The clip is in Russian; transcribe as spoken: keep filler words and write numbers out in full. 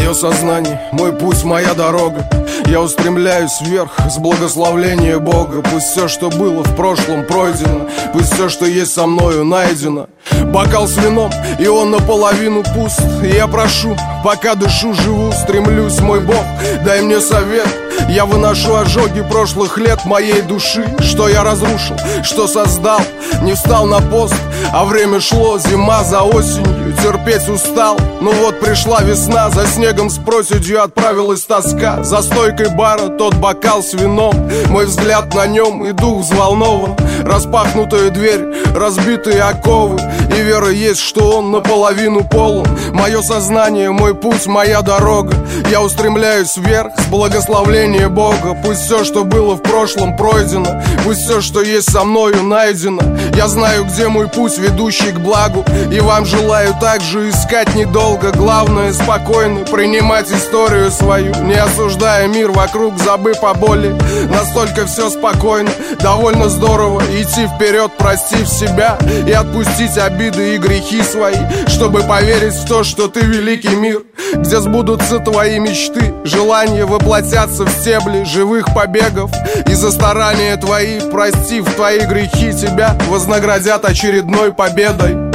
Мое сознание, мой путь, моя дорога. Я устремляюсь вверх с благословления Бога. Пусть все, что было в прошлом, пройдено. Пусть все, что есть со мною, найдено. Бокал с вином, и он наполовину пуст. И я прошу, пока дышу, живу, стремлюсь, мой Бог, дай мне совет. Я выношу ожоги прошлых лет моей души. Что я разрушил, что создал, не встал на пост. А время шло, зима за осенью, терпеть устал. Ну вот пришла весна, за снегом с проседью отправилась тоска. За стойкой бара тот бокал с вином, мой взгляд на нем и дух взволнован. Распахнутая дверь, разбитые оковы, и вера есть, что он наполовину полон. Мое сознание, мой путь, моя дорога. Я устремляюсь вверх с благословления Бога. Пусть все, что было в прошлом, пройдено. Пусть все, что есть со мною, найдено. Я знаю, где мой путь, ведущий к благу. И вам желаю также искать недолго. Главное, спокойно принимать историю свою, не осуждая мир вокруг, забыв о боли. Настолько все спокойно, довольно здорово идти вперед, простив себя и отпустить обиды и грехи свои, чтобы поверить в то, что ты великий мир, где сбудутся твои мечты, желания воплотятся в стебли живых побегов. И за старания твои, простив твои грехи, тебя вознаградят очередной победой.